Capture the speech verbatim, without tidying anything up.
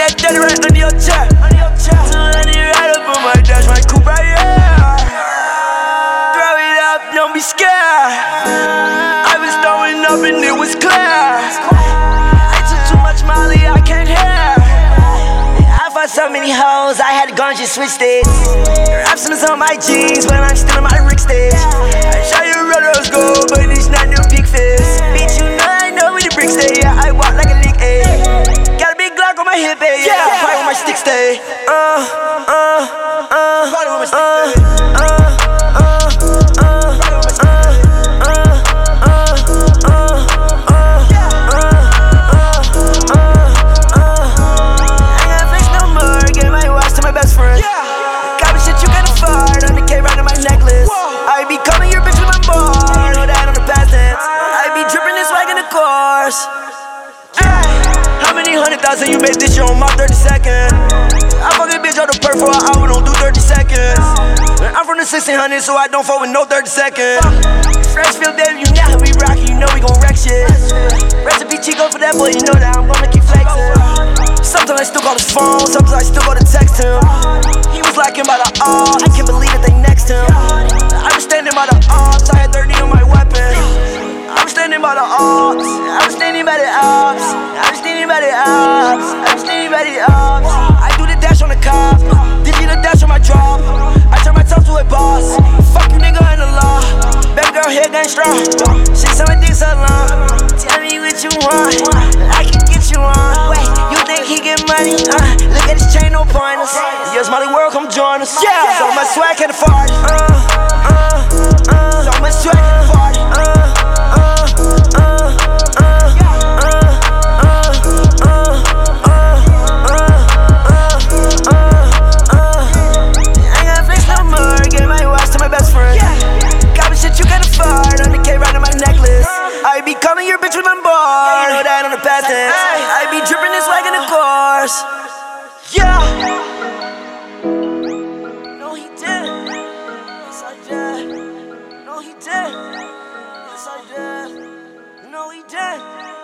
got dirty right under your chair. So let it right up on my dash, my coupe right here. Throw it up, don't be scared. I was throwing up and it was clear. I took too much Molly, I can't hear. I fought so many hoes, I had to go and just switch states. Raps on my jeans, but I'm still on my Rick stage. I show you red rose gold, but it's not no big fist. Bitch, you know I know where the bricks stay. Yeah, I walk like a league A. Got a big Glock on my hip, eh? Yeah, fight with my stick stay. Uh, uh, uh, fight with my stick stay. Uh, uh, uh, uh, uh, uh, uh, I ain't gotta flex no more, give my watch to my best friend. Copy shit you can't afford, on the K right on my necklace. I be coming your bitch with my bar, know that on the past tense. I be dripping this swag in the course. How many hundred thousand you made this year on my thirty second? I fuck a bitch on the perk for an hour, don't do thirty seconds. I'm from the sixteen hundred, so I don't fuck with no thirty seconds. Freshfield, baby, you know how we rock, you know we gon' wreck shit. Recipe Chico for that boy, you know that I'm gonna keep flexing. Sometimes I still call his phone, sometimes I still gotta text him. He was lacking by the odds, I can't believe that they next him. I was standing by the odds, I had thirty on my weapon. I was standing by the odds, I was standing by the odds, I was standing by the odds, I was standing by the odds. I do the dash on the cop, did you the dash on my drop? I turn my top to a boss, fuck you nigga in the law. Baby girl here gang strong, she said my dick so long. Tell me what you want, I can get you on. Wait, you think he get money? Uh, look at his chain, no pointers. Yes, Molly World, come join us. Yeah, so much swag can't afford it. Uh, uh, uh, so much swag can't afford it. Uh, I be calling your bitch with my bar, you know that on the past tense. I be dripping this swag in the course. Yeah. No, he did. Yes, I did. No, he did. Yes, I did. No, he did.